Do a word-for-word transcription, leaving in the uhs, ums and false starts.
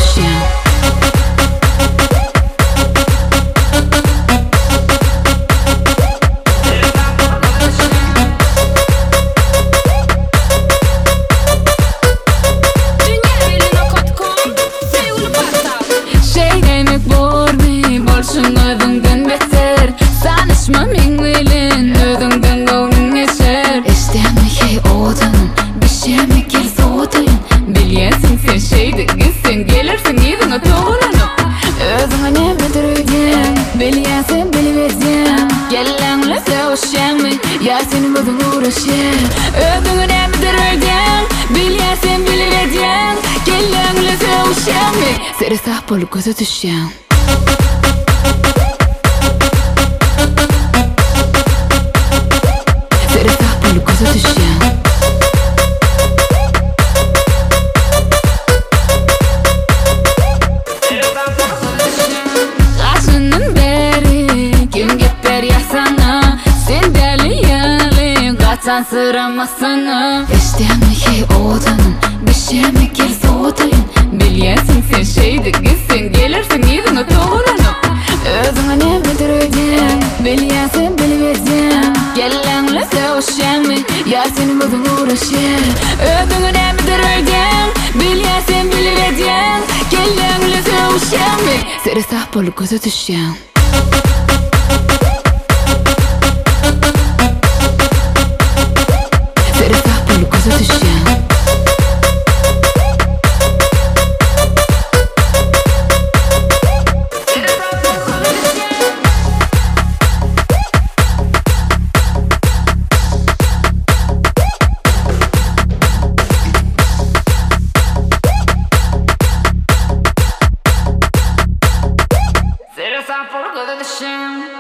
düşen. Şey demek bor mi bolşun ödünden beter. Sanışma min bilin ödünden gavnin geçer. İstemi hey odanın bişemi gel soğudayın. Bilyesin sen şeydi gitsin gelirsin idina toğlanıp. Özüne ne midir ödyen bilyesin biliversen. Gelenle sevişemi yar senin ödün uğraşır. Özüne ne midir ödyen bilyesin biliversen. Gelenle sevişemi seri sah bolu gözü düşen. Seri sah bolu gözü düşen. Kaçının beri kim geper ya sana. Sen deli yali kaçan sıramasını. İstemi hey odanın bişemi gel soğudayın. Bilyesin sen şeydi gitsin gelirsin idina toğlanıp. Özüne ne midir ödyen bilyesin biliversen. Gelenle sevişemi yar senin ödün uğraşır. Özüne ne midir ödyen bilyesin biliversen. Gelenle sevişemi seri sah bolu gözü düşen. Seri sah bolu gözü düşen. Seri sah bolu gözü düşen.